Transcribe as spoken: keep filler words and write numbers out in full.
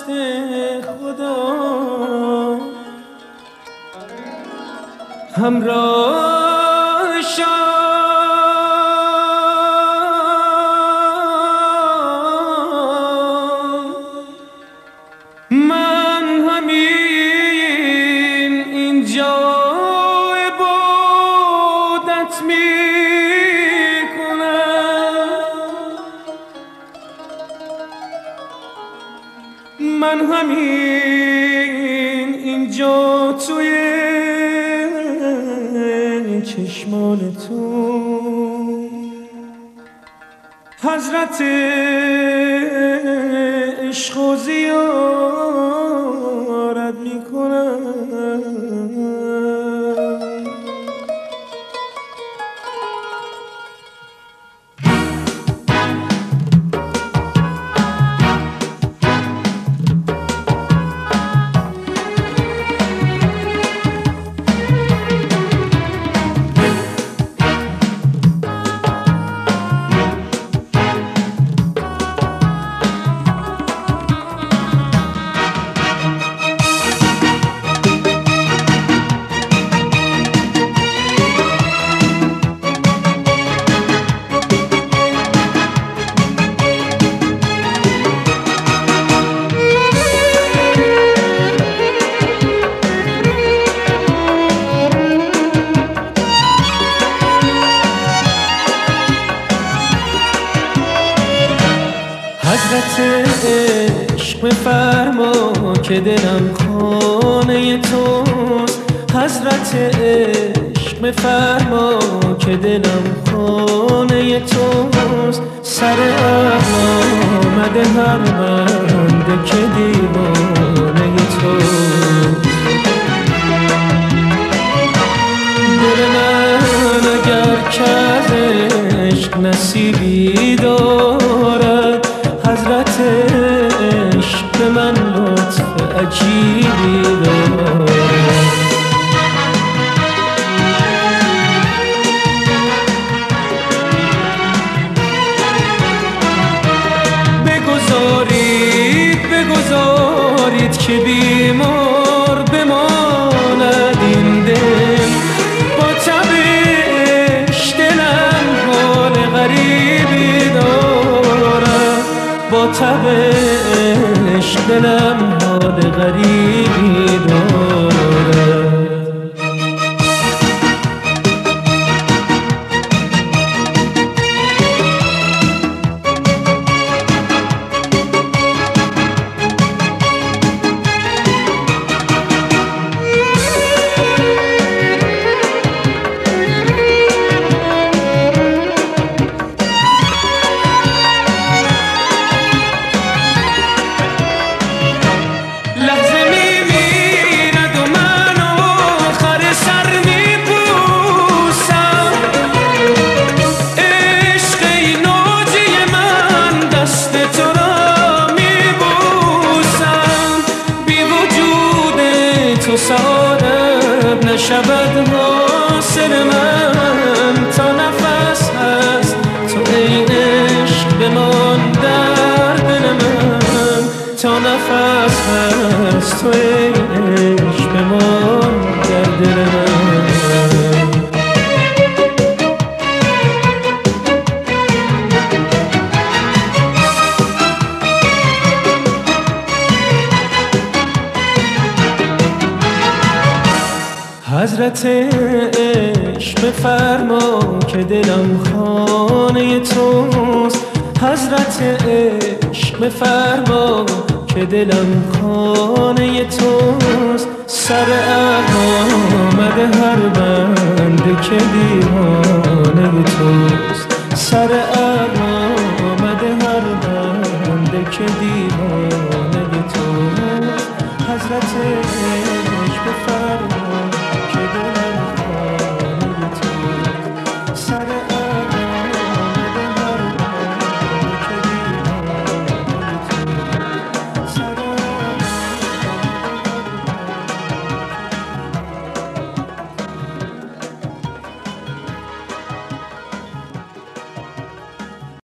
دست خدا همراه شد. من همین اینجا عبادت میکنم، من همین اینجا توی چشمان تو حضرت عشق و زیارت میکنم. حضرت عشق بفرما که دلم خانه توست، حضرت عشق بفرما که دلم خانه توست. سر آمده هر بنده که دیوانه توست. دل من اگر که از عشق نصیبی دارد، حضرت عشق به من لطف عجیبی دارد. بگذارید بگذارید که بیمار بماند این دل، با تبش دلم حال غریبی دارد، با تبش دلم حال غریبی دارد. تو سعادت نشود حاصل من، تا نفس هست تو ای عشق بمان در دل من، تا نفس هست تو ای عشق بمان در دل من. حضرت عشق بفرما که دلم خانه توست، حضرت عشق بفرما که دلم خانه توست. سر آمده هر بنده که دیوانه توست، سر آمده هر بنده که دیوانه توست. حضرت عشق بفرما